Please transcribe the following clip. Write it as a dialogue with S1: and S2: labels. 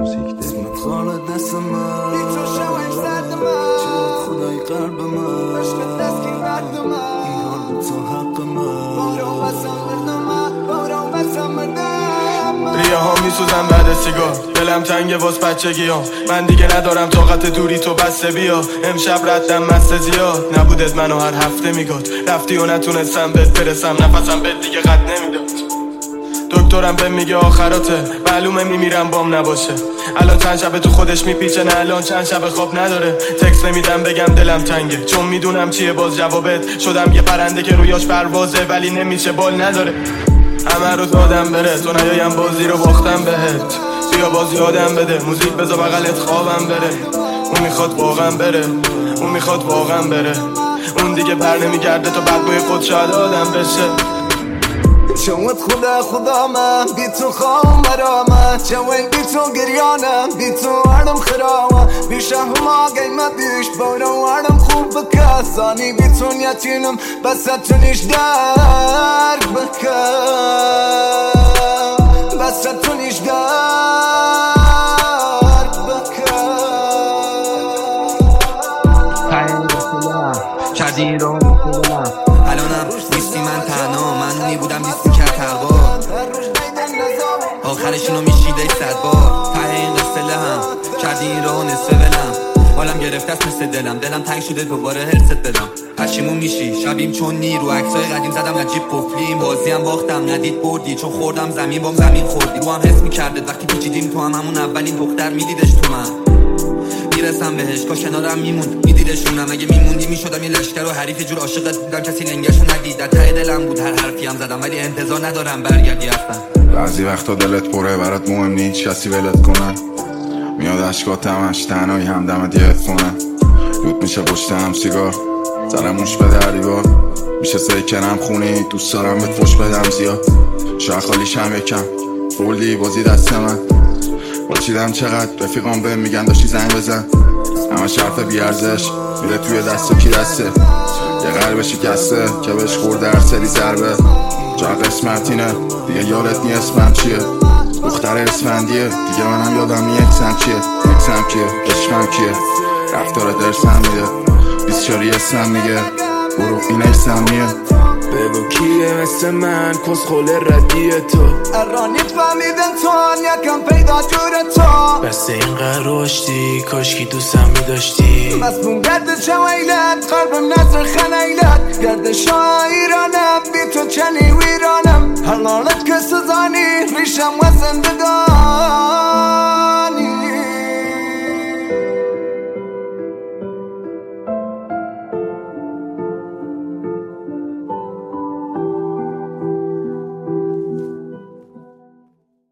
S1: موزیک
S2: اسمت خالد دست من بی تو شوش زد من چرا خدای قلب من عشق تسکین درد من این حال بود تا حق من بارو بسم بردم بارو بسم بردم
S3: ریه ها میسوزن بعد سیگار دلم تنگه واس بچگی ها من دیگه ندارم طاقت دوری تو بسته بیا امشب ردم مست زیاد نبودت منو هر هفته میگاد رفتی و نتونستم بهت برسم نفسم بهت دیگه قد نمیداد دکترم به میگه آخراته معلومه میمیرم بام نباشه الان چند شب تو خودش میپیچه نه الان چند شب خواب نداره تکس نمیدم بگم دلم تنگه چون میدونم چیه باز جوابت شدم یه پرنده که رویاش پروازه ولی نمیشه بال نداره همه روز آدم بره تو نیایم بازی رو باختم بهت بیا باز یادم بده موزیک بذار بغلت خوابم بره اون میخواد واقعا بره اون میخواد واقعا بره اون دیگه پر نمیگرده تا بعد بای خود شاید آدم بشه
S2: شوت خدا من بی تو خوام برامه چوین بی تو گریانم بی تو هرم خرامه بیشه هما قیمت بیش بارو هرم خوب بکه ثانی بی تو نیتینم بس تو نیش درک بکه بس تو نیش درک بکه
S4: کردی رو الانم نیستی من تنها من اونی بودم نیستی کرد تقوا آخرش اینو میشیده 100 بار ته این قصه لهم کردی این رو نصفه بلم حالم گرفته است مثل دلم تنگ شده دوباره هرست بدم پشیمون میشی شبیم چون نیرو عکسای قدیم زدم نجیب قفلیم بازی هم باختم ندید بردی چون خوردم زمین بام زمین خوردی رو هم حس میکردت وقتی پیچیدیم تو هم همون اولین دختر میدیدش تو من میرسم بهش کاش کنارم میموند میدیدشونم اگه میموندی میشدم یه لشکر و حریف جور عاشقت بودم کسی لنگشو ندید در ته دلم بود هر حرفی هم زدم ولی انتظار ندارم برگردی اصلا
S5: بعضی وقتا دلت پره برات مهم نیست کسی ولت کنن میاد اشکات همش تنهایی همدمت یه خونن لود میشه پشتم سیگار سرموش به دیوار میشه سیکنم خونی دوست دارم بهت فش بدم زیاد شاید خالیشم یکم فولدی بازی دست من باچیدم چقدر رفیقام بهم میگن داشتی زنگ بزن همه شرف بیارزش میره توی دست و کی دسته یه قلب شکسته که بهش خورده هر سری ضربه جا قسمت اینه دیگه یادت نی اسمم چیه دختر اسفندیه دیگه منم یادم نی اکسم چیه اکسم کیه عشقم کیه رفتار درسم میده 24 اسم میگه برو این ایسم میه
S3: بگو کیه مثل من کس خوله ردیه تو
S2: ارانی فهمیدن تو یکم پیدا جور تو
S3: بس اینقدر رشدی کاشکی دوستم میداشتی
S2: مسموم گردش ویلت قلبم نظر خنیلت گردش ایرانم بی تو چنی ویرانم هر لالت که سزانی ریشم و زندگان